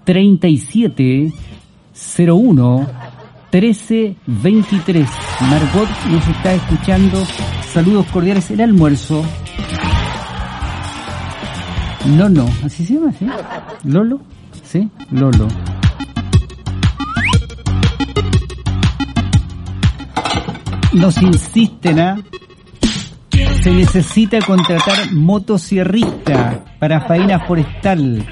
3701 1323. Margot nos está escuchando. Saludos cordiales. El almuerzo. No, ¿así se llama? ¿Sí? ¿Lolo? ¿Sí? Lolo. Nos insisten se necesita contratar motosierrista para faena forestal.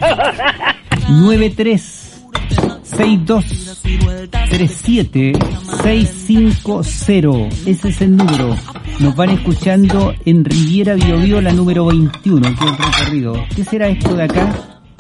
93-62-37-650. Ese es el número. Nos van escuchando en Riviera Biobío, la número 21, que es el recorrido. ¿Qué será esto de acá?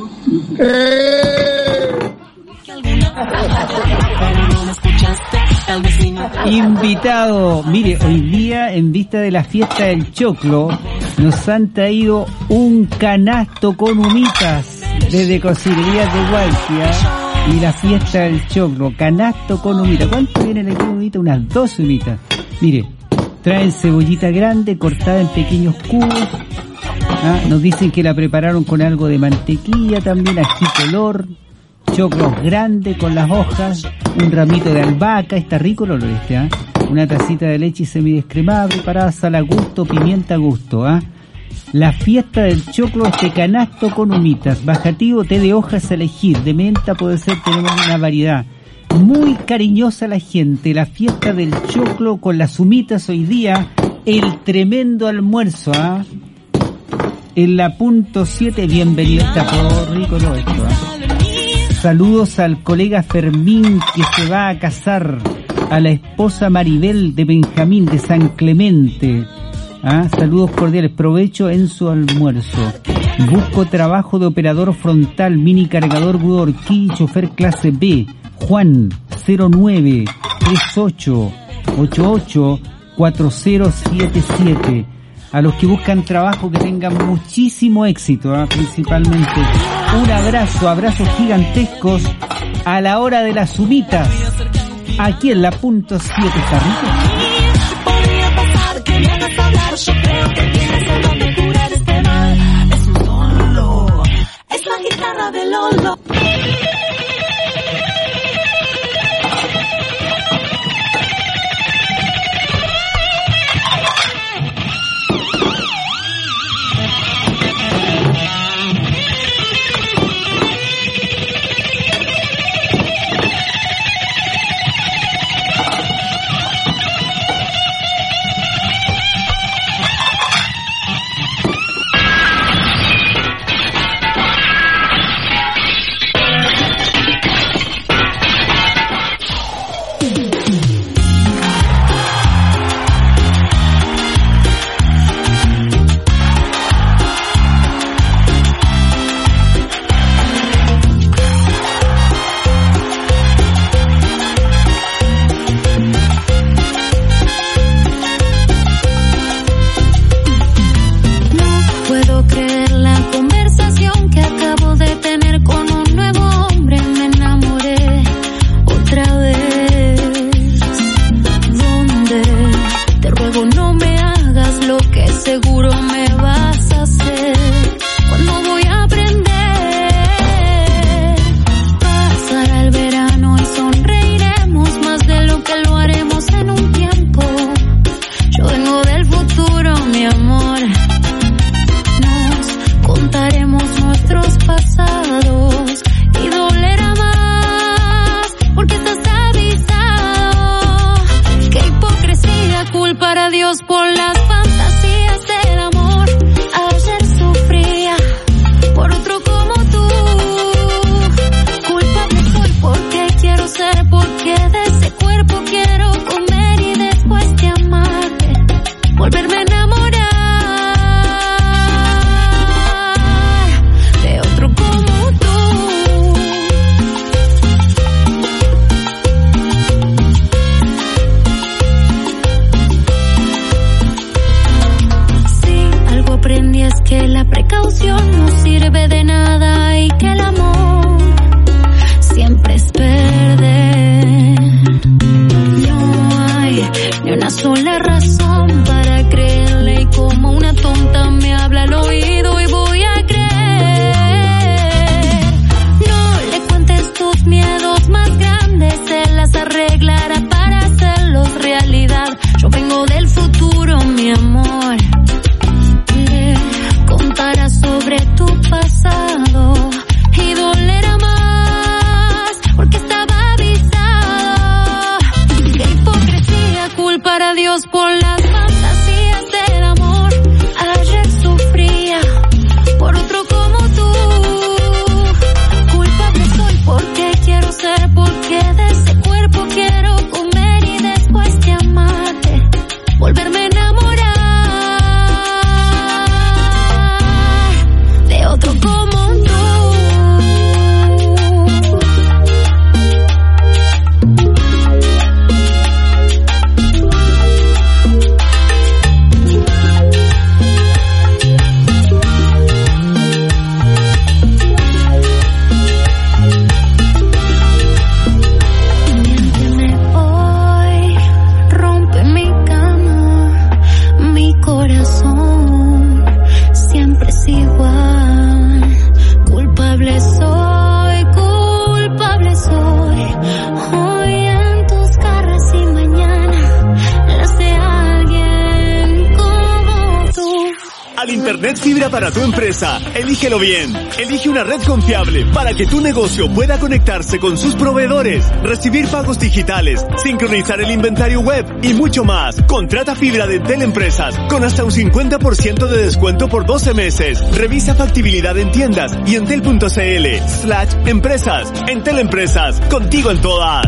Invitado, mire, hoy día en vista de la fiesta del choclo nos han traído un canasto con humitas desde Cocinerías de Hualquia y la fiesta del choclo, canasto con humitas. ¿Cuánto vienen aquí humitas? Unas 12 humitas. Mire, traen cebollita grande cortada en pequeños cubos. Nos dicen que la prepararon con algo de mantequilla también, ají color, choclos grandes con las hojas, un ramito de albahaca, está rico el olor una tacita de leche semidescremada preparada, sal a gusto, pimienta a gusto, La fiesta del choclo, este canasto con humitas, bajativo, té de hojas a elegir, de menta puede ser, tenemos una variedad. Muy cariñosa la gente, la fiesta del choclo con las humitas hoy día, el tremendo almuerzo, En la punto 7, bienvenido, está todo rico todo esto, Saludos al colega Fermín que se va a casar, a la esposa Maribel de Benjamín de San Clemente. Saludos cordiales, provecho en su almuerzo. Busco trabajo de operador frontal, mini cargador Budorquí, chofer clase B. Juan 09-38-88-4077. A los que buscan trabajo, que tengan muchísimo éxito, principalmente. Un abrazo, abrazos gigantescos a la hora de las humitas. Aquí en la punto 7, ¿está rico? Podría pasar que me hagas hablar, yo creo que tienes el don de curar este mal. Es un solo, es la guitarra de Lolo. más por las fantasías del amor. Ayer sufría por otro como tú. Culpable soy porque quiero ser, porque de ese cuerpo quiero comer y después de amarte volverme a enamorar de otro como tú. Internet fibra para tu empresa. Elígelo bien. Elige una red confiable para que tu negocio pueda conectarse con sus proveedores, recibir pagos digitales, sincronizar el inventario web y mucho más. Contrata fibra de Entel Empresas con hasta un 50% de descuento por 12 meses. Revisa factibilidad en tiendas y entel.cl/empresas. Entel Empresas, contigo en todas.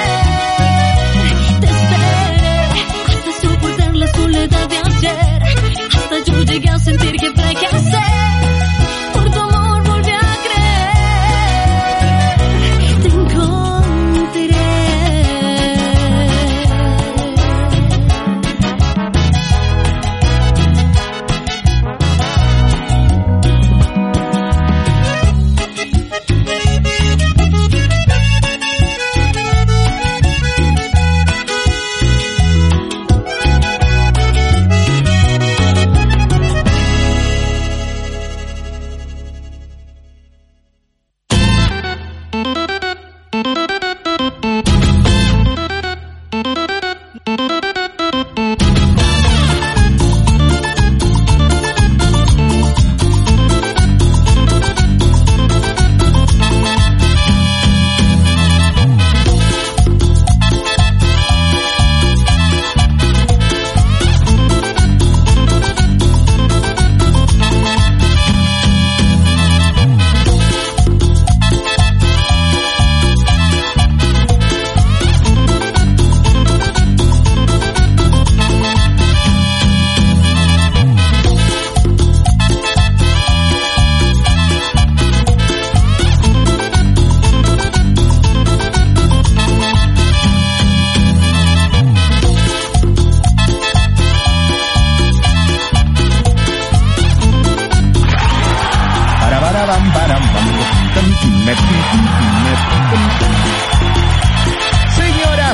Soledad de ayer.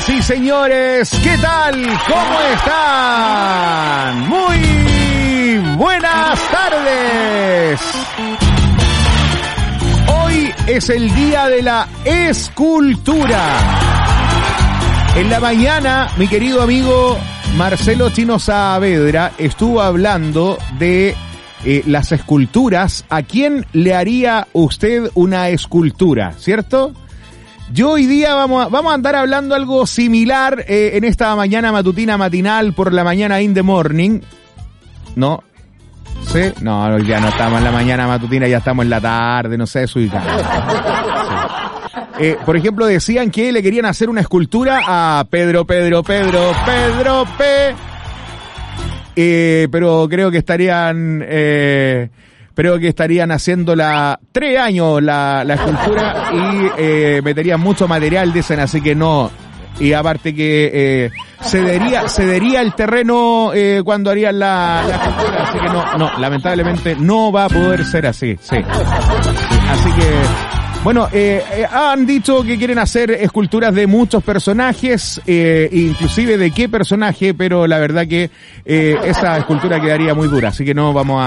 Señoras y señores, ¿qué tal? ¿Cómo están? Muy buenas tardes. Hoy es el día de la escultura. En la mañana, mi querido amigo Marcelo Chino Saavedra estuvo hablando de las esculturas. ¿A quién le haría usted una escultura? ¿Cierto? Yo hoy día vamos a andar hablando algo similar en esta mañana matutina matinal por la mañana in the morning. ¿No? ¿Sí? No, hoy día no estamos en la mañana matutina, ya estamos en la tarde, no sé, desubicado. Sí. Por ejemplo, decían que le querían hacer una escultura a Pedro P. Pero creo que estarían haciéndola 3 años la escultura y meterían mucho material, dicen, así que no. Y aparte que cedería el terreno cuando harían la escultura, así que no, lamentablemente no va a poder ser así, sí. Así que, bueno, han dicho que quieren hacer esculturas de muchos personajes, inclusive de qué personaje, pero la verdad que esa escultura quedaría muy dura, así que no vamos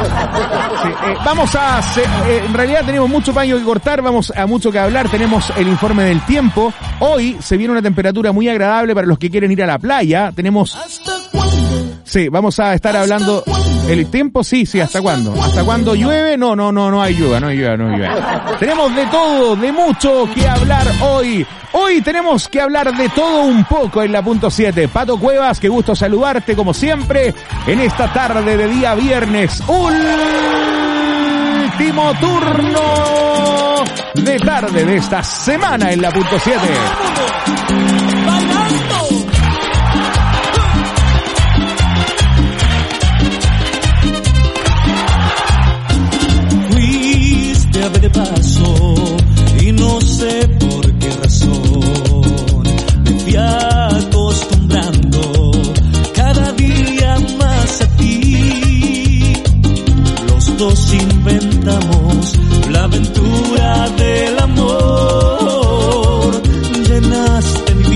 en realidad tenemos mucho paño que cortar, vamos a mucho que hablar, tenemos el informe del tiempo. Hoy se viene una temperatura muy agradable para los que quieren ir a la playa, tenemos... Sí, vamos a estar hablando el tiempo, sí, ¿hasta cuándo? ¿Hasta cuándo llueve? No hay lluvia. Tenemos de todo, de mucho que hablar hoy. Hoy tenemos que hablar de todo un poco en la punto 7. Pato Cuevas, qué gusto saludarte como siempre en esta tarde de día viernes. Último turno de tarde de esta semana en la punto 7. De paso y no sé por qué razón me fui acostumbrando cada día más a ti. Los dos inventamos la aventura del amor, llenaste mi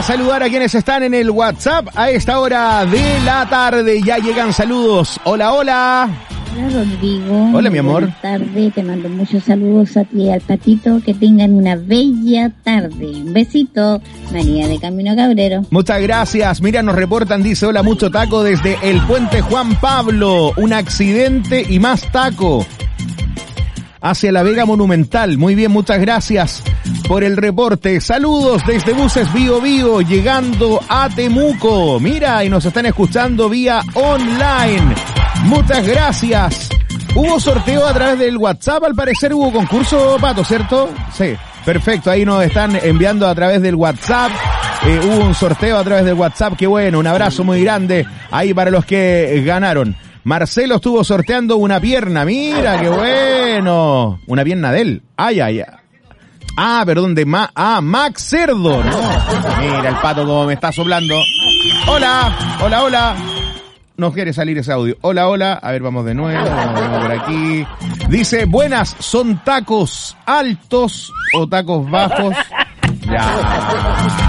saludar a quienes están en el WhatsApp a esta hora de la tarde. Ya llegan saludos. Hola, hola. Hola, Rodrigo. Hola, mi amor. Buenas tardes. Te mando muchos saludos a ti y al Patito. Que tengan una bella tarde. Un besito. María de Camino Cabrero. Muchas gracias. Mira, nos reportan, dice, hola, mucho taco desde el puente Juan Pablo. Un accidente y más taco hacia la Vega Monumental. Muy bien, muchas gracias por el reporte. Saludos desde Buses Bio Bio, llegando a Temuco. Mira, y nos están escuchando vía online. Muchas gracias. Hubo sorteo a través del WhatsApp, al parecer hubo concurso, Pato, ¿cierto? Sí, perfecto, ahí nos están enviando a través del WhatsApp. Hubo un sorteo a través del WhatsApp, qué bueno, un abrazo muy grande ahí para los que ganaron. Marcelo estuvo sorteando una pierna, mira, qué bueno. Una pierna de él. Ay, ay, ay. Ah, perdón, Max Cerdo. No. Mira el Pato como me está soplando. Hola, hola, hola. No quiere salir ese audio. Hola, hola. A ver, vamos de nuevo. Vamos por aquí. Dice, buenas, ¿son tacos altos o tacos bajos? Ya.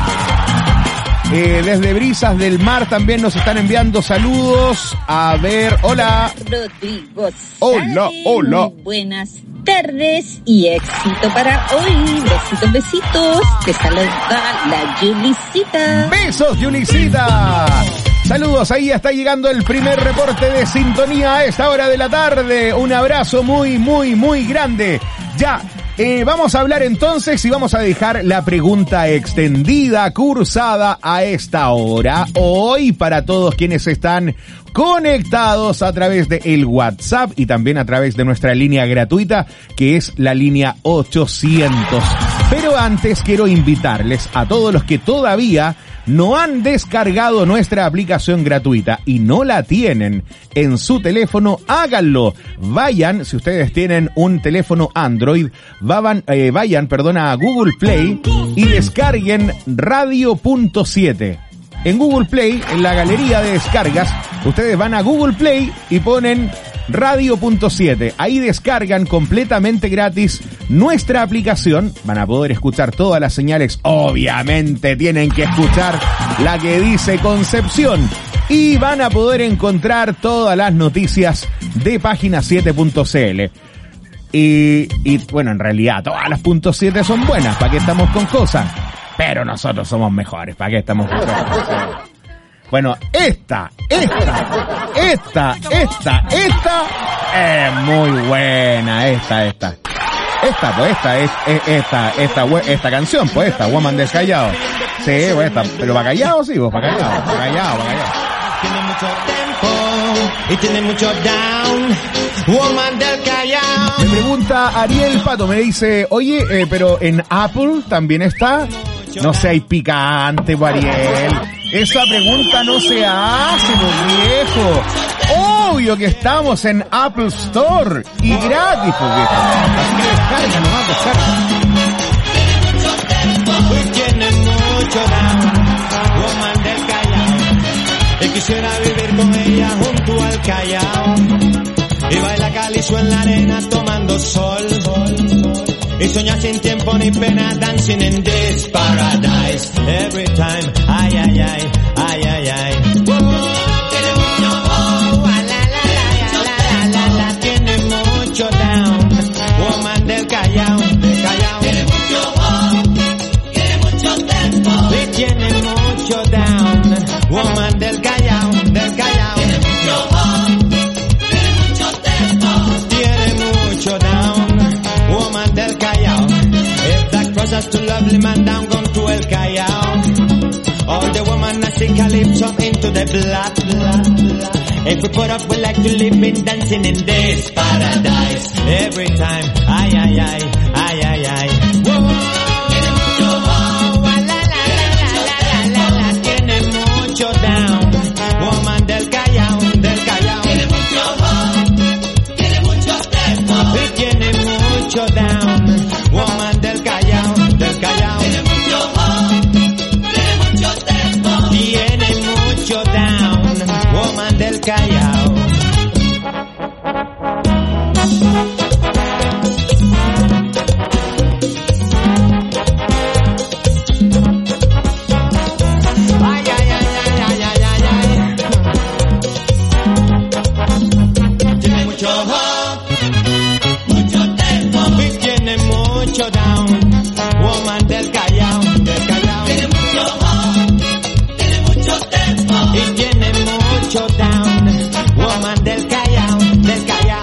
Desde Brisas del Mar también nos están enviando saludos. A ver, hola. Rodrigo. Hola, hola. Muy buenas tardes y éxito para hoy. Besitos, besitos. Te saluda la Julicita. Besos, Julicita. Saludos, ahí está llegando el primer reporte de sintonía a esta hora de la tarde. Un abrazo muy, muy, muy grande. Ya. Vamos a hablar entonces y vamos a dejar la pregunta extendida, cursada a esta hora. Hoy para todos quienes están conectados a través de el WhatsApp y también a través de nuestra línea gratuita, que es la línea 800. Pero antes quiero invitarles a todos los que todavía no han descargado nuestra aplicación gratuita y no la tienen en su teléfono, háganlo. Vayan, si ustedes tienen un teléfono Android, vayan a Google Play y descarguen Radio.7. En Google Play, en la galería de descargas, ustedes van a Google Play y ponen Radio.7. Ahí descargan completamente gratis nuestra aplicación. Van a poder escuchar todas las señales. Obviamente tienen que escuchar la que dice Concepción. Y van a poder encontrar todas las noticias de Página7.cl. Y bueno, en realidad todas las .7 son buenas. ¿Para qué estamos con cosas? Pero nosotros somos mejores. ¿Para qué estamos con cosas? Bueno, esta es muy buena, esta canción, pues esta, Woman del Callao. Sí, pues esta, pero para Callao sí, pues para Callao. Tiene mucho tempo y tiene mucho down, Woman del Callao. Me pregunta Ariel Pato, me dice, oye, pero en Apple también está. No seas picante, Ariel. Esa pregunta no se hace, los viejos. Obvio que estamos en Apple Store y gratis, pues viejo. Así que descarga nomás, descarga. Hoy tiene mucho down, Woman del Callao. Y quisiera vivir con ella junto al Callao. Y baila calizo en la arena tomando sol. Y soñar sin tiempo ni pena, dancing in this paradise. Every time, ay, ay, ay, ay, ay, ay. Tiene mucho, tiene mucho down, Woman del Callao, Tiene mucho tempo. Y tiene mucho down, Woman del Callao, Tiene mucho tempo. Tiene mucho down, Woman del Callao. If that crosses to lovely man down, gone to El Callao. All the woman I see calypso into the blood. If we put up, we like to live in dancing in this paradise. Every time, ay, ay, ay, ay, ay, ay. Whoa. Tiene mucho down, Woman del Callao, Tiene mucho tempo. Y tiene mucho down, Woman del Callao, Tiene mucho tempo. Tiene mucho down, Woman del Callao. y tiene mucho down. Woman del Callao, del Callao.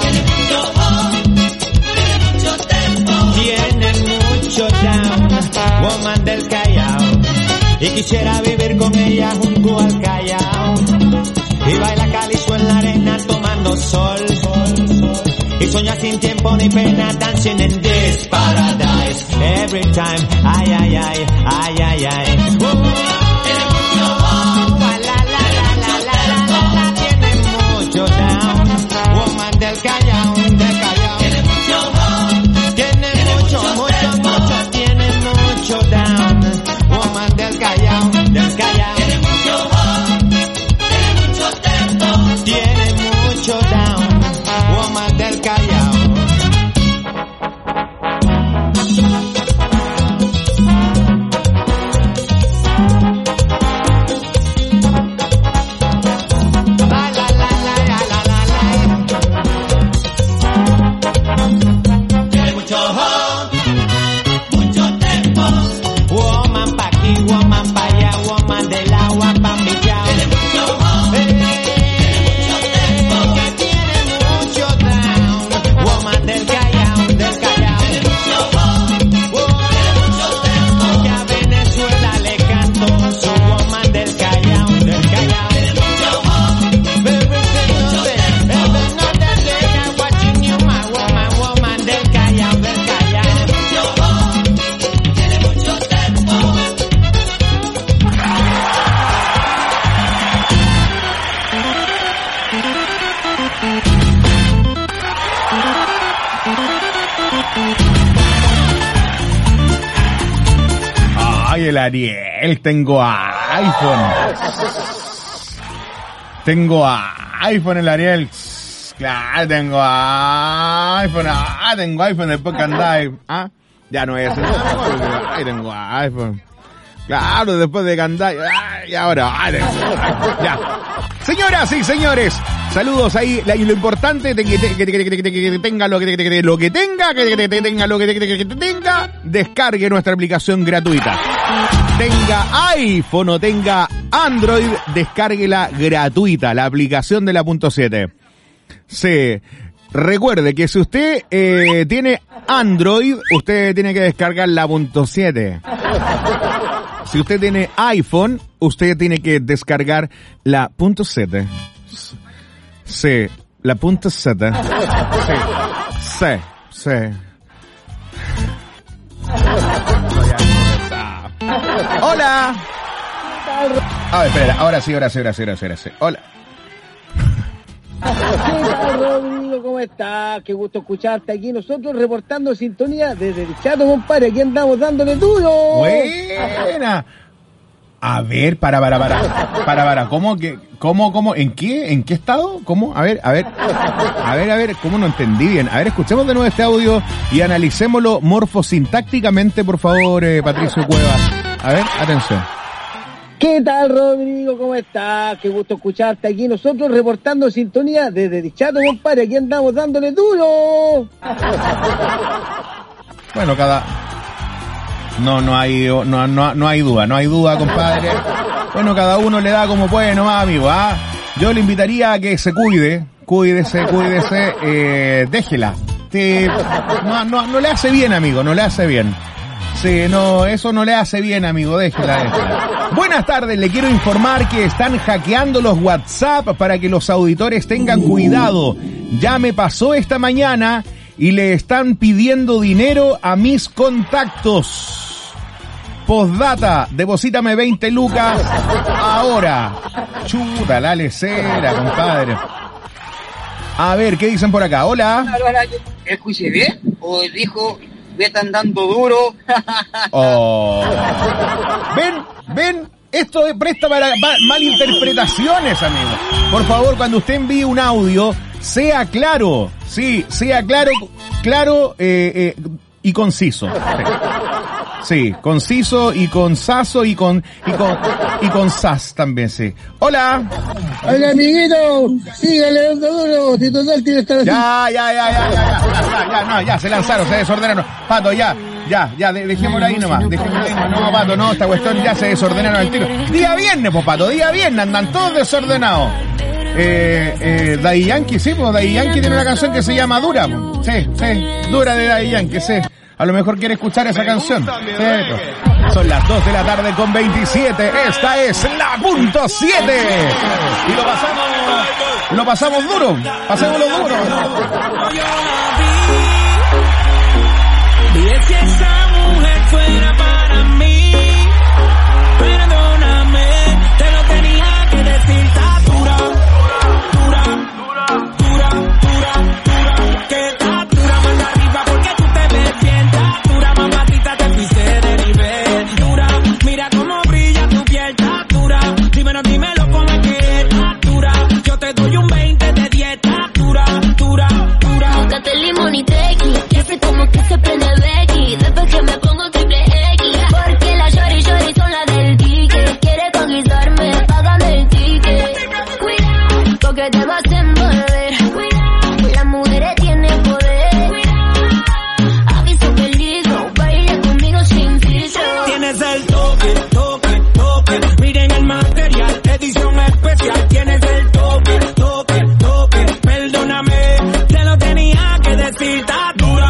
Tiene mucho down. Woman del Callao. Y quisiera vivir con ella junto al Callao. Y baila calizo en la arena tomando sol. Y sueña sin tiempo ni pena, dancing in this paradise. Every time, ay, ay, ay, ay, ay, ay. Tiene mucho down. Woman del Callao, del Callao. Tiene mucho, mucho, mucho. Tiene mucho down. Woman del Callao, del Callao. Tiene mucho tempo. Tiene mucho down. Woman del Callao. El Ariel, tengo iPhone. Tengo iPhone el Ariel. Claro, tengo iPhone. Tengo iPhone después que andáis. Ya no es eso. Tengo iPhone. Claro, después de que andáis. Y ahora. Ya. Señoras y señores, saludos ahí. Lo importante es que tenga lo que tenga, descargue nuestra aplicación gratuita. Tenga iPhone o tenga Android, descárguela gratuita, la aplicación de la .7. Sí, recuerde que si usted tiene Android, usted tiene que descargar la .7. Si usted tiene iPhone, usted tiene que descargar la .7. Sí, la .7. Sí. Hola. Espera, ahora sí. Hola. ¿Qué tal, Rodrigo? ¿Cómo estás? Qué gusto escucharte aquí. Nosotros reportando sintonía desde el Chato, compadre. Aquí andamos dándole duro. Buena. A ver, para. ¿Cómo? ¿En qué estado? ¿Cómo? A ver, ¿cómo no entendí bien? A ver, escuchemos de nuevo este audio y analicémoslo morfosintácticamente, por favor, Patricio Cuevas. A ver, atención. ¿Qué tal, Rodrigo? ¿Cómo estás? Qué gusto escucharte aquí. Nosotros reportando sintonía desde el Chato, compadre. Aquí andamos dándole duro. Bueno, No hay duda, compadre. Bueno, cada uno le da como puede nomás, amigo, Yo le invitaría a que se cuídese, déjela. No le hace bien, amigo, no le hace bien. Sí, no, eso no le hace bien, amigo, déjela. Buenas tardes, le quiero informar que están hackeando los WhatsApp para que los auditores tengan cuidado. Ya me pasó esta mañana y le están pidiendo dinero a mis contactos. Postdata, deposítame 20 lucas ahora. Chuta, la lecera, compadre. A ver, ¿qué dicen por acá? Hola. ¿Escuché bien? ¿O dijo, me están dando duro? Oh. ¿Ven? Esto presta para malinterpretaciones, amigo. Por favor, cuando usted envíe un audio, sea claro. Sí, sea claro y conciso. Sí, conciso y consaso y con sas también, sí. Hola. Hola, amiguito. Sígale dando duro. Si total tiene que estar así. Ya, se lanzaron, se desordenaron. Pato, ya. dejémoslo ahí nomás. No, Pato, no, esta cuestión ya se desordenaron al tiro. Día viernes, pues, Pato, día viernes, andan todos desordenados. Daddy Yankee, sí, pues Daddy Yankee tiene una canción que se llama Dura. Sí, Dura de Daddy Yankee, sí. A lo mejor quiere escuchar esa canción. Sí. Son las 2 de la tarde con 27. Esta es la punto 7. Y lo pasamos duro. Pasémoslo duro. Y si esa mujer fuera para mí, perdóname, te lo tenía que decir. Está dura, que está dura más arriba porque tú te ves bien. Está dura, mamacita, te pise de nivel. Dura, mira cómo brilla tu piel. Está dura, dímelo cómo es que está dura. Yo te doy un 20 de 10. Está dura. Búscate el limón y tequi, que hace como que se prende Becky. Después que me pongo triple X, porque la shorty son la del ticket. Quiere conquistarme, págame el ticket. Cuidado, porque te vas a envolver. Cuidado, las mujeres tienen poder. Cuidado, aviso peligro, baila conmigo sin filtro. Tienes el toque, miren el material, edición especial. Tienes el toque, perdóname, te lo tenía que decir. Está dura,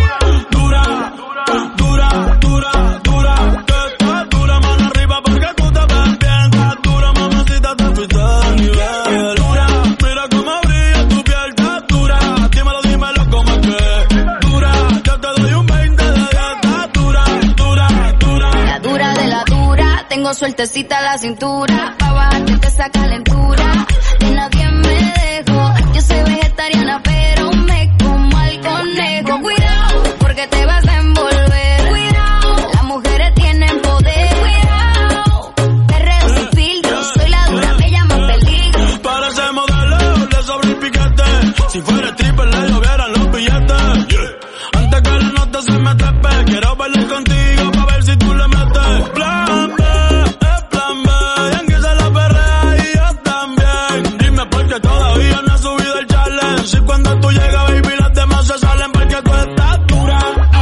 que está dura, mano arriba porque tú te ves bien. Está dura, mamacita, te fuiste de nivel. Dura, mira cómo brilla tu piel. Está dura, dímelo cómo es que dura. Yo te doy un 20 de 10. Está dura. La dura de la dura, tengo sueltecita la cintura. Pa' bajarte esa calentura, de nadie me dejo. Yo soy vegetariana pero me como al conejo. Cuidado, porque te vas a envolver. Cuidado, las mujeres tienen poder. Cuidado, perreo sin filtro, soy la dura, me llaman peligro. Para ese modelo le sobra el piquete. Si fuera stripper le llovieran los billetes. Antes que la nota se me trepe, quiero bailar contigo pa' ver si tú le metes. Plan B, es plan B. Yankee se la perrea y yo también. Dime por qué todavía no he subido el challenge. Si cuando tú llegas, baby, las demás se salen porque tú estás dura.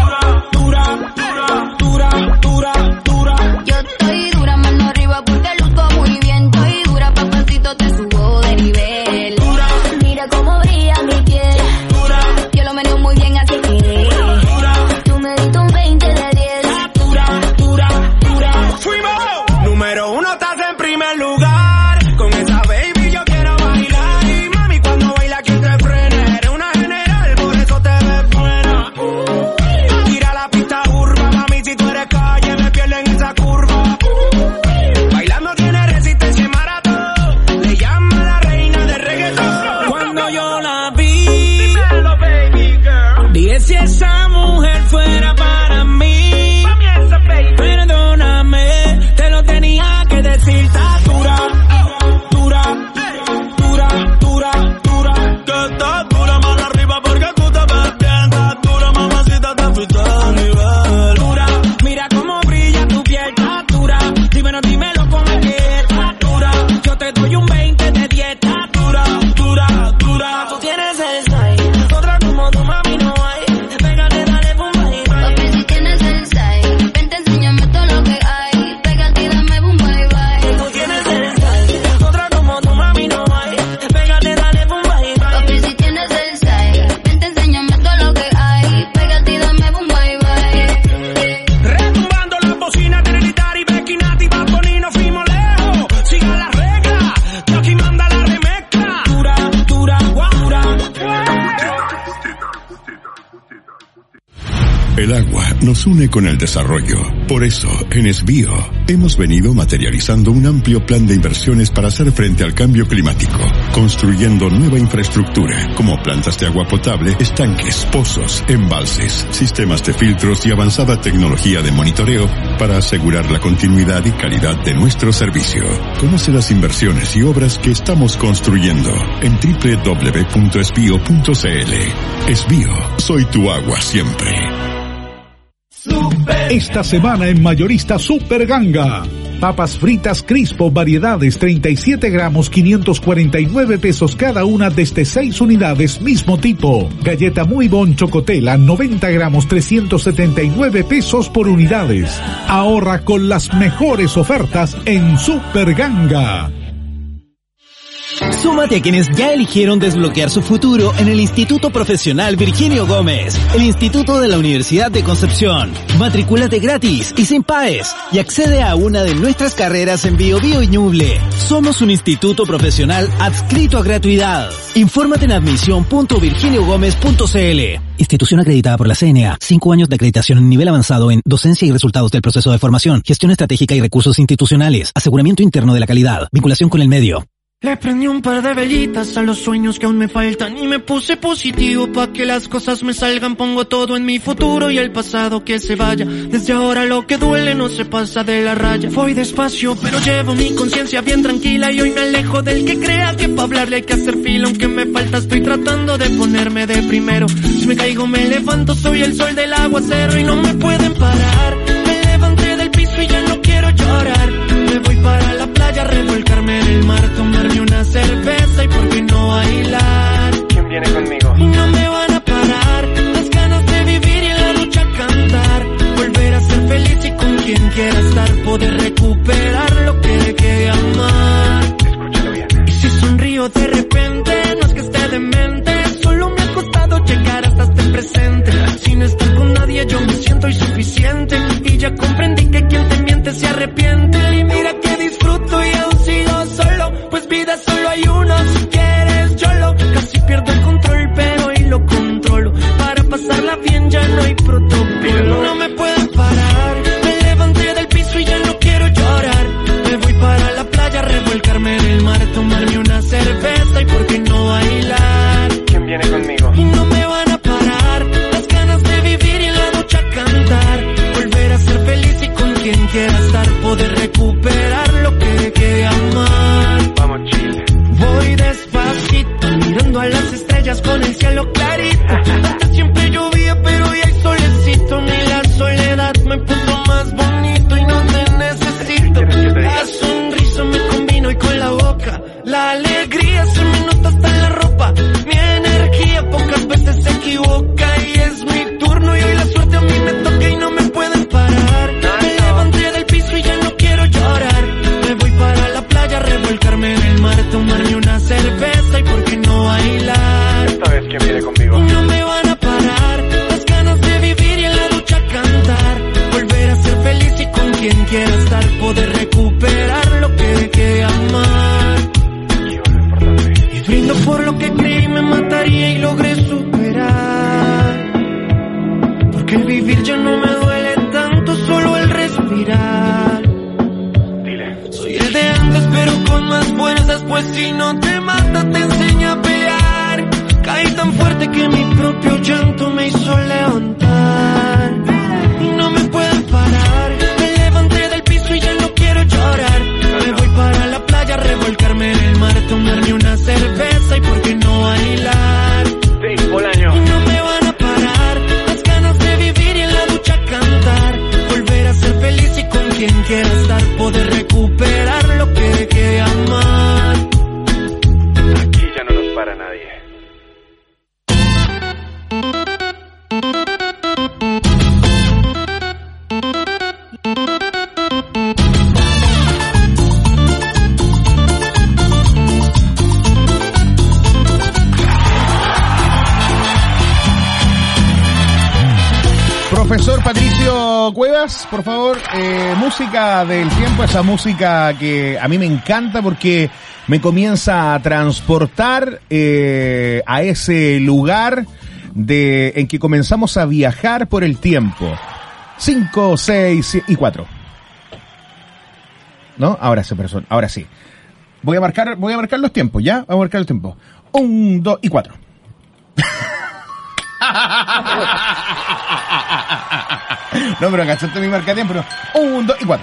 Yo estoy dura, mano arriba porque luzco muy bien. Estoy dura, papacito, te subo de nivel. Dura, mira cómo brilla mi piel. Dura, yo lo meneo muy bien, así que tú me diste un 20 de 10. Dura. Fuimos. Número 1 estás en primer lugar. Con esa baby yo quiero bailar. Y mami, cuando baila quien te frena. Eres una general, por eso te ves buena. Tira la pista urba, mami, si tú eres calle, me pierdo en esa curva. Bailando tiene resistencia y maratón. Le llama la reina de reggaetón. Cuando yo la vi, dímelo, baby girl. Dije si esa mujer fuera para mí, perdóname, te lo tenía que decir. Está dura. Que está dura, mano arriba porque tú te ves bien. Está dura, mamacita, te fuiste de nivel. Dura, mira cómo brilla tu piel. Está dura, dímelo cómo es que está dura. Yo te doy un 20 de 10. Está dura. Tú tienes el style, otra como tu mami no hay. Pégate, dale, boom, bye, bye. Papi, si tienes el style, vente, enséñame todo lo que hay. Pégate y dame boom, bye, bye. Tú tienes el style, otra como tu mami no hay. Pégate, dale, boom, bye, bye. Papi, si tienes el style, vente, enséñame todo lo que hay. Pégate y dame boom, bye, bye. Retumbando las bocinas, Trinidad y Becky, Nati, Bad Bunny, nos fuimos lejos. Siga la regla, Chucky manda la remezcla. Dura. El agua nos une con el desarrollo. Por eso, en Esbío, hemos venido materializando un amplio plan de inversiones para hacer frente al cambio climático, construyendo nueva infraestructura, como plantas de agua potable, estanques, pozos, embalses, sistemas de filtros y avanzada tecnología de monitoreo para asegurar la continuidad y calidad de nuestro servicio. Conoce las inversiones y obras que estamos construyendo en www.esbio.cl. Esbío, soy tu agua siempre. Esta semana en Mayorista Super Ganga, Papas fritas Crispo, variedades 37 gramos, 549 pesos cada una desde 6 unidades, mismo tipo. Galleta Muy Bon Chocotela, 90 gramos, 379 pesos por unidades. Ahorra con las mejores ofertas en Super Ganga. Súmate a quienes ya eligieron desbloquear su futuro en el Instituto Profesional Virginio Gómez, el Instituto de la Universidad de Concepción. Matricúlate gratis y sin PAES y accede a una de nuestras carreras en Biobío y Ñuble. Somos un instituto profesional adscrito a gratuidad. Infórmate en admisión.virginiogomez.cl. Institución acreditada por la CNA. 5 años de acreditación en nivel avanzado en docencia y resultados del proceso de formación, gestión estratégica y recursos institucionales, aseguramiento interno de la calidad, vinculación con el medio. Le prendí un par de vellitas a los sueños que aún me faltan y me puse positivo pa' que las cosas me salgan. Pongo todo en mi futuro y el pasado que se vaya. Desde ahora lo que duele no se pasa de la raya. Voy despacio pero llevo mi conciencia bien tranquila y hoy me alejo del que crea que pa' hablarle hay que hacer fila. Aunque me falta estoy tratando de ponerme de primero. Si me caigo me levanto, soy el sol del aguacero y no me pueden parar. Me levanté del piso y ya no quiero llorar. Me voy para la playa, revolcarme en el mar, tomarme una cerveza y por qué no bailar. ¿Quién viene conmigo? Y no me van a parar las ganas de vivir y en la lucha cantar. Volver a ser feliz y con quien quiera estar. Poder recuperar lo que dejé de amar. Escúchalo bien. Y si sonrío de repente, no es que esté demente, solo me ha costado llegar hasta este presente. Sin estar con nadie yo me siento insuficiente y ya comprendí que quien te miente se arrepiente. Y mira que disfruto y aún sigo solo, pues vida solo hay una, si quieres YOLO. Casi pierdo el control pero hoy lo controlo, para pasarla bien ya no hay protocolo. No me pueden parar, me levanté del piso y ya no quiero llorar. Me voy para la playa, revolcarme en el mar, tomarme una cerveza y por qué no bailar. ¿Quién viene conmigo? Y no me van a parar las ganas de vivir y en la noche cantar. Volver a ser feliz y con quien quiera estar. Poder recuperar lo que dejé de amar. Vamos, Chile. Voy despacito, mirando a las estrellas con el cielo clarito. Antes siempre llovía, pero hoy hay solecito. Ni la soledad me puso más bonito y no te necesito. La sonrisa me combino y con la boca. La alegría se me nota hasta en la ropa. Mi energía pocas veces se equivoca y es mi turno y hoy la suerte a mí me toca y no me pueden parar. Me levanté del piso y ya no quiero llorar. Me voy para la playa, revolcarme en el mar, tomarme una cerveza y por qué no bailar. Esta vez ¿quién viene conmigo? Y no me van a parar las ganas de vivir y en la ducha cantar. Volver a ser feliz y con quien quiera estar. Poder recuperar lo que dejé de amar. Y brindo por lo que creí me mataría y logré superar. Porque el vivir ya no me duele tanto, solo el respirar. Dile. Soy el de antes pero con más fuerzas, pues si no te mata te enseña a pelear. Caí tan fuerte que mi propio llanto me hizo levantar. Y no me pueden parar, me levanté del piso y ya no quiero llorar. Me voy para la playa, revolcarme en el mar, tomarme una cerveza y por qué no bailar. Sí, Bolaño. Y no me van a parar las ganas de vivir y en la ducha cantar. Volver a ser feliz y con quien quiera estar. Poder recuperar lo que dejé de amar. Aquí ya no nos para nadie. Profesor Patricio Cuevas, por favor, música del tiempo, esa música que a mí me encanta porque me comienza a transportar a ese lugar en que comenzamos a viajar por el tiempo. 5, 6 y 4. ¿No? Ahora sí. Voy a marcar los tiempos, ¿ya? Voy a marcar los tiempos. 1, 2 y 4. No, pero agachaste mi marca de tiempo, pero 1, 2 y 4.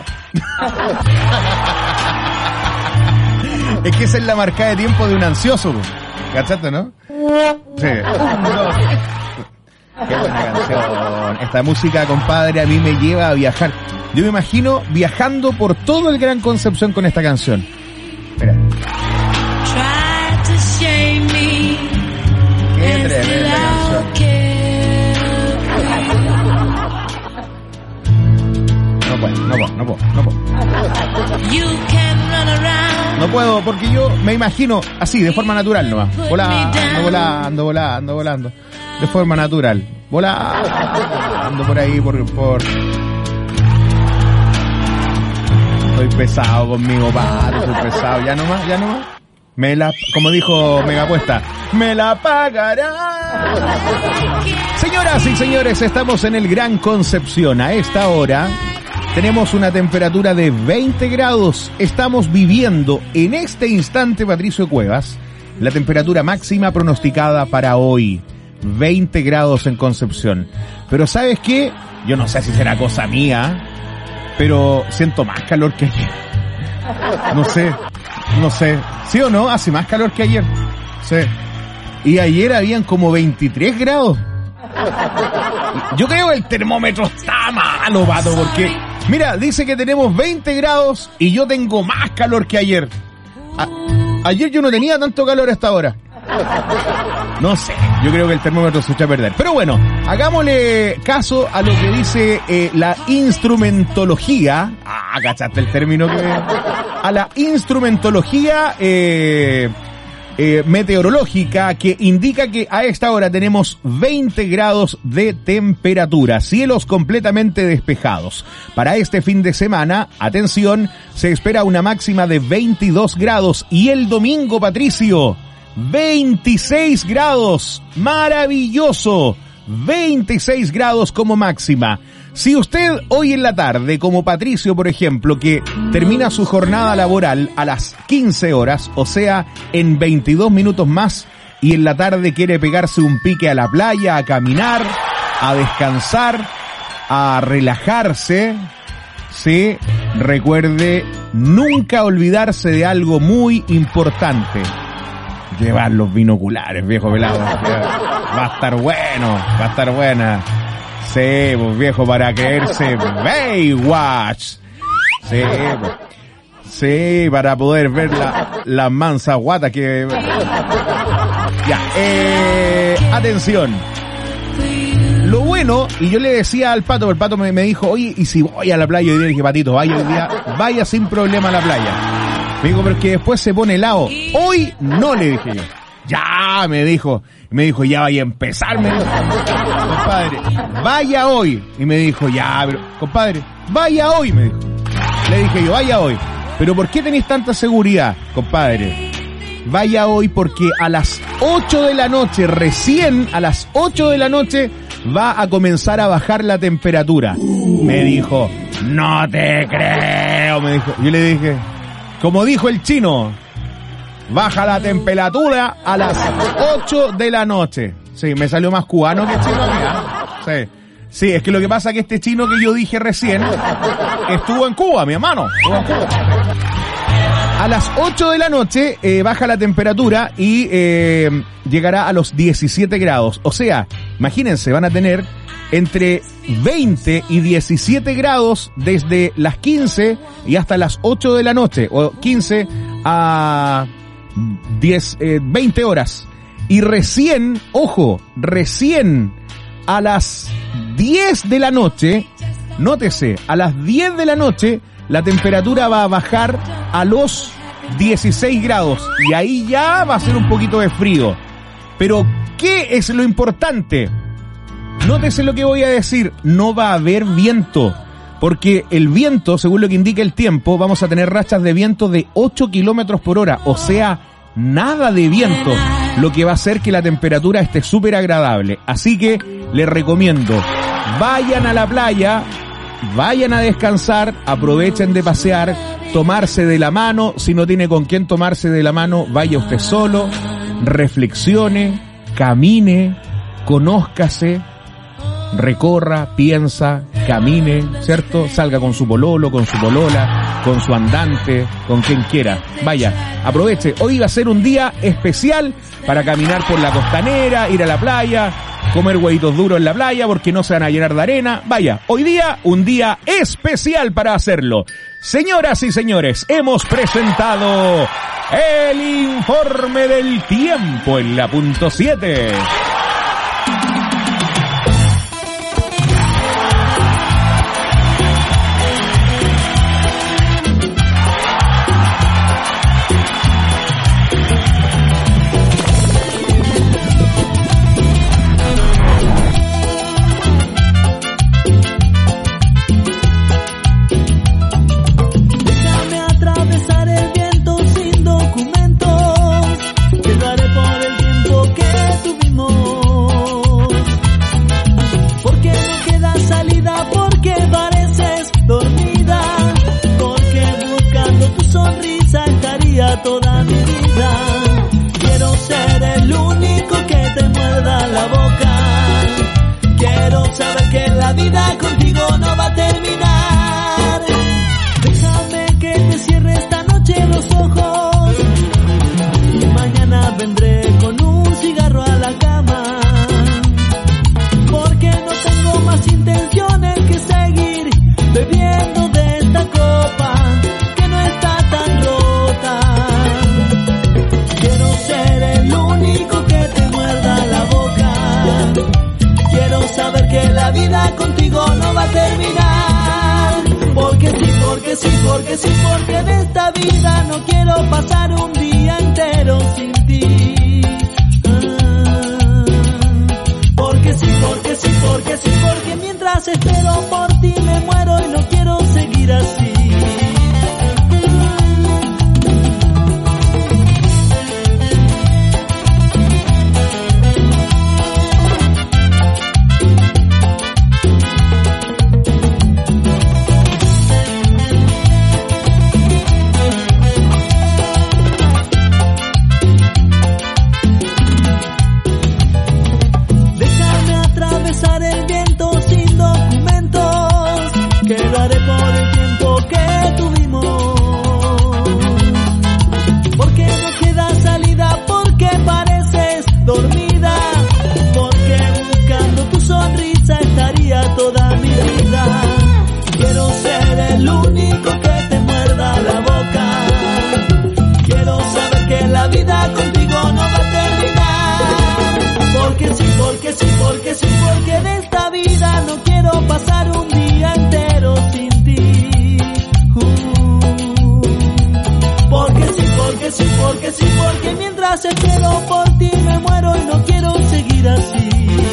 Es que esa es la marca de tiempo de un ansioso, ¿cachaste, no? Sí. 1, 2. Qué buena canción. Esta música, compadre, a mí me lleva a viajar. Yo me imagino viajando por todo el Gran Concepción con esta canción. Espera. Qué tremenda canción. No puedo. No puedo, porque yo me imagino así, de forma natural nomás. Volando. De forma natural. Volando por ahí, por... Estoy pesado conmigo, padre, estoy pesado. Ya nomás. Como dijo Megapuesta, me la pagará. Señoras y señores, estamos en el Gran Concepción. A esta hora tenemos una temperatura de 20 grados. Estamos viviendo en este instante, Patricio Cuevas, la temperatura máxima pronosticada para hoy. 20 grados en Concepción. Pero ¿sabes qué? Yo no sé si será cosa mía, pero siento más calor que ayer. No sé. ¿Sí o no? Hace más calor que ayer. Sí. Y ayer habían como 23 grados. Yo creo que el termómetro está malo, vato, porque... Mira, dice que tenemos 20 grados y yo tengo más calor que ayer. Ayer yo no tenía tanto calor hasta ahora. No sé, yo creo que el termómetro se echa a perder. Pero bueno, hagámosle caso a lo que dice la instrumentología. ¿Cachaste el término que...? A la instrumentología meteorológica, que indica que a esta hora tenemos 20 grados de temperatura, cielos completamente despejados. Para este fin de semana, atención, se espera una máxima de 22 grados y el domingo, Patricio, 26 grados, maravilloso, 26 grados como máxima. Si usted hoy en la tarde, como Patricio, por ejemplo, que termina su jornada laboral a las 15 horas, o sea, en 22 minutos más, y en la tarde quiere pegarse un pique a la playa, a caminar, a descansar, a relajarse, sí, recuerde nunca olvidarse de algo muy importante. Llevar los binoculares, viejo pelado. Va a estar bueno, va a estar buena. Sí, pues viejo, para creerse Baywatch. Sí, pues. Sí, para poder ver la mansa guata que... Ya, atención. Lo bueno, y yo le decía al Pato, el Pato me dijo, oye, ¿y si voy a la playa? Y yo le dije, Patito, vaya hoy día, vaya sin problema a la playa. Me dijo, pero es que después se pone helado. Hoy no, le dije yo. Ya, me dijo, ya vaya a empezar, me dijo. Compadre, vaya hoy. Y me dijo, ya, pero, compadre, vaya hoy, me dijo. Le dije yo, vaya hoy. Pero ¿por qué tenéis tanta seguridad, compadre? Vaya hoy porque a las 8 de la noche, recién a las 8 de la noche, va a comenzar a bajar la temperatura. Me dijo, no te creo, me dijo. Yo le dije, como dijo el chino, baja la temperatura a las 8 de la noche. Sí, me salió más cubano que chino acá. Sí. Sí, es que lo que pasa es que este chino que yo dije recién estuvo en Cuba, mi hermano. Estuvo en Cuba. A las 8 de la noche baja la temperatura y llegará a los 17 grados. O sea, imagínense, van a tener entre 20 y 17 grados desde las 15 y hasta las 8 de la noche. O 15 a 20 horas. Y recién, ojo, recién a las 10 de la noche, nótese, a las 10 de la noche, la temperatura va a bajar a los 16 grados. Y ahí ya va a ser un poquito de frío. Pero, ¿qué es lo importante? Nótese lo que voy a decir. No va a haber viento. Porque el viento, según lo que indica el tiempo, vamos a tener rachas de viento de 8 kilómetros por hora. O sea, nada de viento. Lo que va a hacer que la temperatura esté súper agradable. Así que les recomiendo, vayan a la playa, vayan a descansar, aprovechen de pasear, tomarse de la mano. Si no tiene con quién tomarse de la mano, vaya usted solo, reflexione, camine, conózcase, recorra, piensa, camine, ¿cierto? Salga con su pololo, con su polola, con su andante, con quien quiera. Vaya, aproveche. Hoy va a ser un día especial para caminar por la costanera, ir a la playa, comer huevitos duros en la playa porque no se van a llenar de arena. Vaya, hoy día, un día especial para hacerlo. Señoras y señores, hemos presentado el informe del tiempo en la punto 7. Toda mi vida quiero ser el único que te muerda la boca. Quiero saber que la vida contigo no va a terminar. Déjame que te cierre esta noche los ojos y mañana vendré con un cigarro a la cama, porque no tengo más intenciones que seguir bebiendo de esta copa que no está tan rota. Quiero ser el único que te muerda la boca. Quiero saber que la vida contigo no va a terminar. Porque sí, porque sí, porque sí, porque de esta vida no quiero pasar un día entero sin ti. Porque sí, porque sí, porque sí, porque mientras espero por ti me muero y no quiero seguir así. Porque sí, porque de esta vida no quiero pasar un día entero sin ti. Porque sí, porque sí, porque sí, porque mientras espero por ti me muero y no quiero seguir así.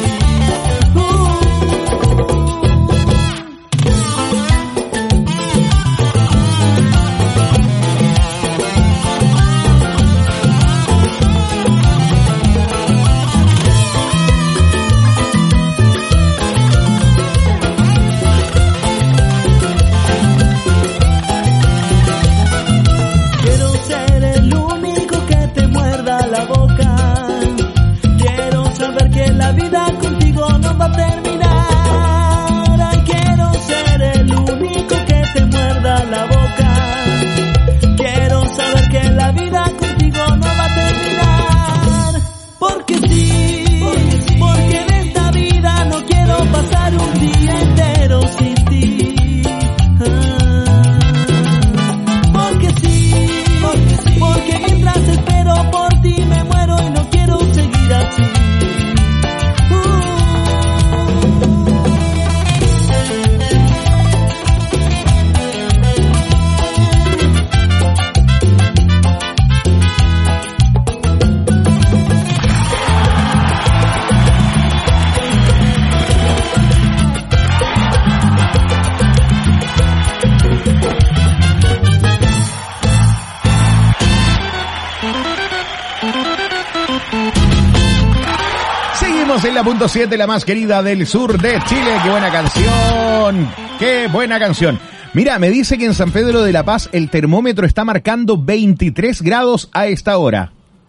En la punto 7, la más querida del sur de Chile. ¡Qué buena canción! ¡Qué buena canción! Mira, me dice que en San Pedro de la Paz el termómetro está marcando 23 grados a esta hora.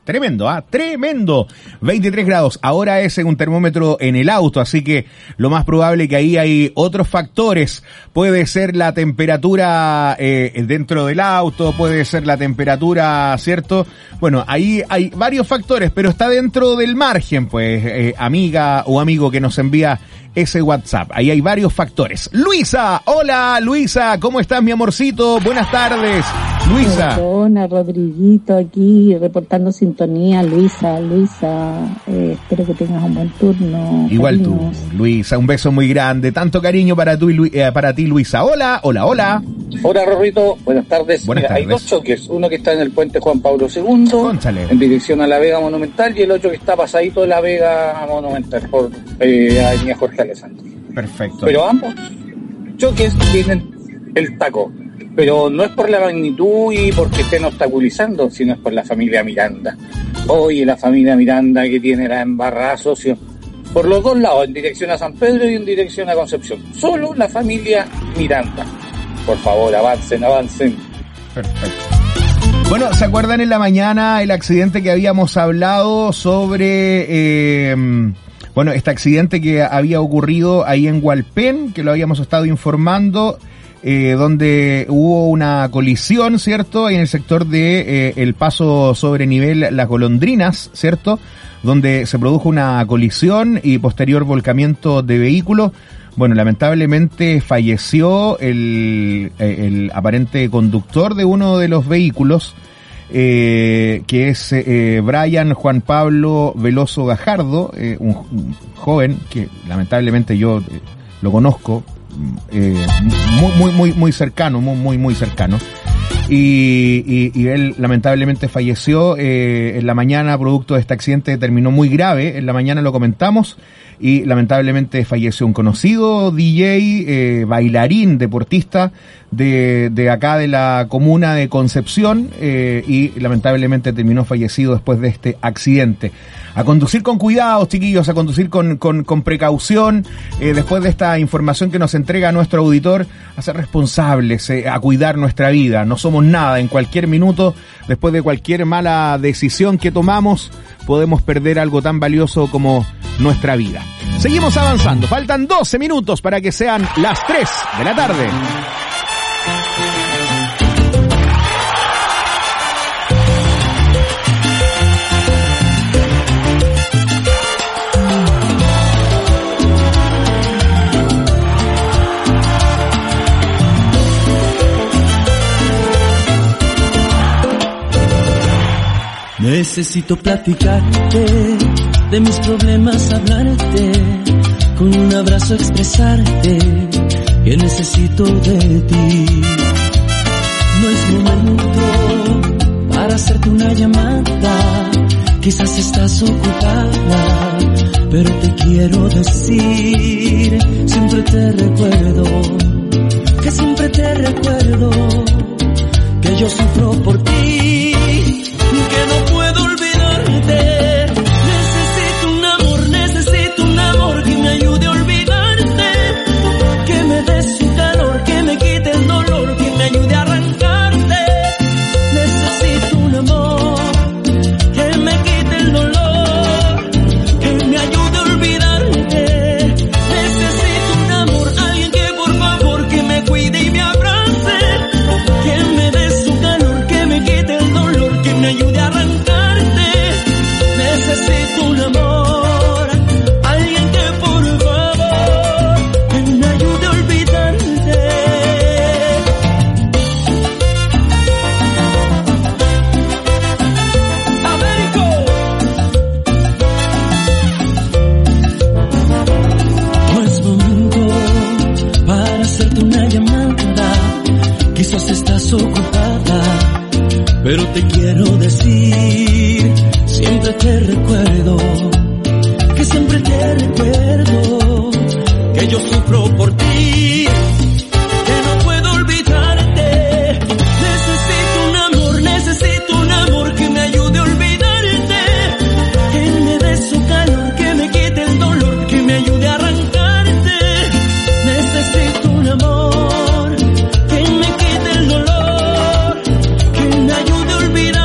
Tremendo, tremendo. 23 grados. Ahora es un termómetro en el auto, así que lo más probable que ahí hay otros factores. Puede ser la temperatura dentro del auto, puede ser la temperatura, ¿cierto? Bueno, ahí hay varios factores, pero está dentro del margen, pues, amiga o amigo que nos envía ese WhatsApp. Ahí hay varios factores. Luisa, hola Luisa, ¿cómo estás, mi amorcito? Buenas tardes, Luisa. Hola, Rodriguito, aquí reportando sintonía. Luisa, espero que tengas un buen turno. Igual cariños. tú, Luisa, un beso muy grande, tanto cariño para ti, Luisa. Hola. Hola, Rorrito, buenas tardes. Buenas tardes. Hay dos choques, uno que está en el puente Juan Pablo II, Cónchale, en dirección a la Vega Monumental, y el otro que está pasadito de la Vega Monumental, por Avenida Jorge Alessandro. Perfecto. Pero ambos choques tienen el taco, pero no es por la magnitud y porque estén obstaculizando, sino es por la familia Miranda. Oye, la familia Miranda que tiene la embarrada, socio, por los dos lados, en dirección a San Pedro y en dirección a Concepción. Solo la familia Miranda. Por favor, avancen. Perfecto. Bueno, ¿se acuerdan en la mañana el accidente que habíamos hablado sobre... este accidente que había ocurrido ahí en Hualpén, que lo habíamos estado informando, donde hubo una colisión, ¿cierto? En el sector de el paso sobre nivel Las Golondrinas, ¿cierto? Donde se produjo una colisión y posterior volcamiento de vehículo. Bueno, lamentablemente falleció el aparente conductor de uno de los vehículos, que es Brian Juan Pablo Veloso Gajardo, un joven que lamentablemente yo lo conozco, muy cercano, muy cercano, y él lamentablemente falleció en la mañana producto de este accidente. Terminó muy grave, en la mañana lo comentamos, y lamentablemente falleció un conocido DJ, bailarín, deportista de acá de la comuna de Concepción, y lamentablemente terminó fallecido después de este accidente. A conducir con cuidado, chiquillos, a conducir con precaución, después de esta información que nos entrega nuestro auditor, a ser responsables, a cuidar nuestra vida. No somos nada, en cualquier minuto, después de cualquier mala decisión que tomamos, podemos perder algo tan valioso como nuestra vida. Seguimos avanzando, faltan 12 minutos para que sean las 3 de la tarde. Necesito platicarte de mis problemas, hablarte, con un abrazo expresarte que necesito de ti. No es momento para hacerte una llamada, quizás estás ocupada, pero te quiero decir, siempre te recuerdo, que siempre te recuerdo, que yo sufro por ti, que no puedo olvidarte. Necesito un amor que me ayude a olvidarte, que me dé su calor, que me quite el dolor, que me ayude a arrancarte. Necesito un amor que me quite el dolor, que me ayude a olvidarte. Necesito un amor, alguien que por favor que me cuide y me abrace, que me dé su calor, que me quite el dolor, que me ayude a arrancarte. Necesito un amor, alguien que por favor que me ayude a olvidarte. Américo. No es momento para hacerte una llamada, quizás estás ocupada, pero te quiero decir, siempre te recuerdo, que siempre te recuerdo, que yo sufro por ti, que no puedo olvidarte. Necesito un amor que me ayude a olvidarte, que me dé su calor, que me quite el dolor, que me ayude a arrancarte. Necesito un amor que me quite el dolor, que me ayude a olvidarte.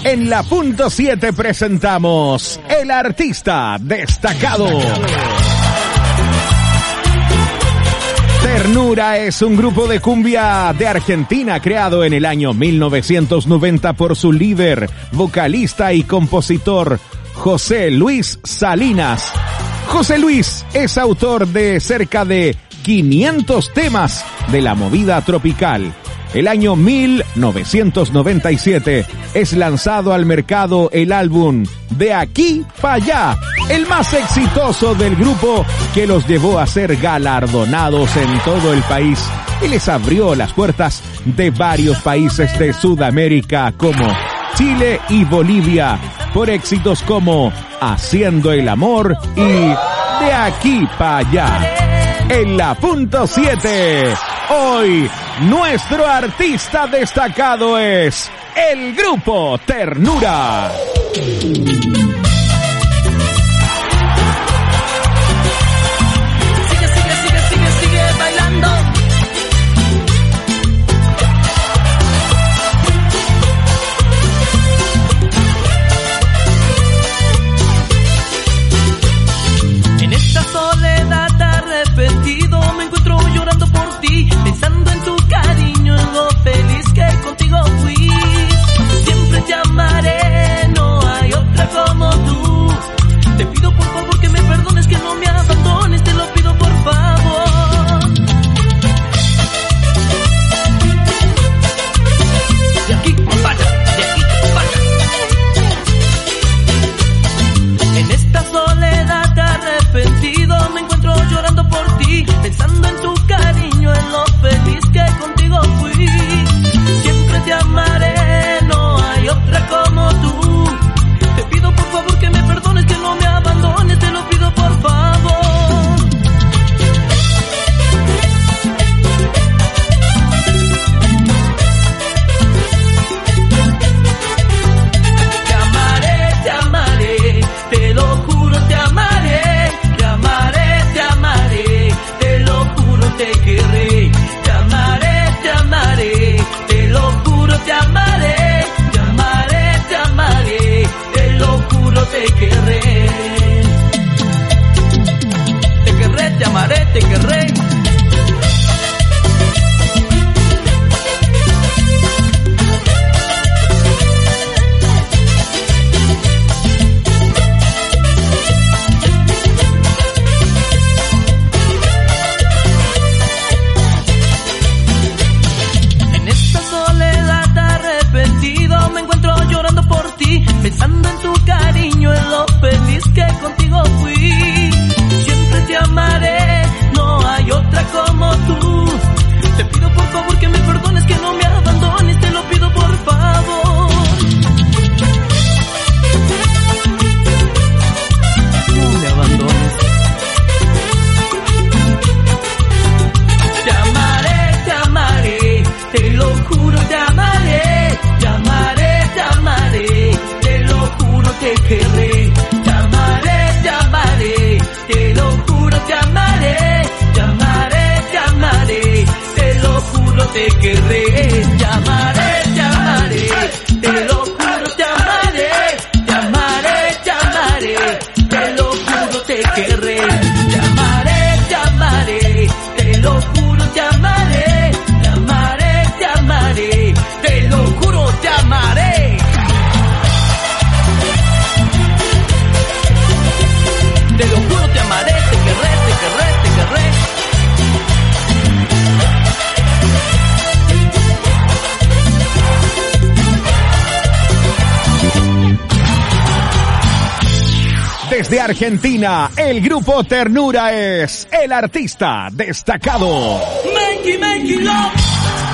En la punto 7 presentamos El Artista Destacado. Ternura es un grupo de cumbia de Argentina creado en el año 1990 por su líder, vocalista y compositor José Luis Salinas. José Luis es autor de cerca de 500 temas de la movida tropical. El año 1997 es lanzado al mercado el álbum De Aquí Pa' Allá, el más exitoso del grupo que los llevó a ser galardonados en todo el país y les abrió las puertas de varios países de Sudamérica como Chile y Bolivia por éxitos como Haciendo el Amor y De Aquí Pa' Allá. En la punto 7, hoy nuestro artista destacado es el grupo Ternura. Sigue bailando. En esta soledad arrepentido me encuentro llorando por ti, pensando en tu cariño, en lo feliz que contigo fui. Siempre te amaré, no hay otra como tú. Te pido por favor que me perdones, que no me abandones, te lo pido por favor. De aquí para allá, de aquí para allá. En esta soledad arrepentido me encuentro llorando por ti, pensando en tu cariño, en lo feliz que contigo fui. Siempre te amaré, no hay otra como tú. Te pido por favor que me perdones, que no me abandones, te lo pido por favor. Te amaré, te lo juro, te amaré. Te amaré, te lo juro, te querré. Te amaré, te lo juro, te amaré. Te amaré, te lo juro, te querré. Te querré, te amaré, te querré. Me encuentro llorando por ti, pensando en tu cariño, en lo feliz que contigo fui. Siempre te amaré, no hay otra como tú. Te pido por favor que me perdones, que no me abandones, te lo pido por favor. No me abandones. Te amaré, te lo juro, te amaré. Te amaré, te lo juro, te querré. Te amaré, te lo juro, te amaré. Te amaré, te lo juro, te querré. Te amaré, te lo juro, te amaré. Te amaré, te lo juro, te querré. Te amaré, te lo juro, te amaré. Te amaré, te lo juro, te amaré. Te lo juro, te amaré, te querré, te querré, te querré. Desde Argentina, el grupo Ternura es el artista destacado. Make it love.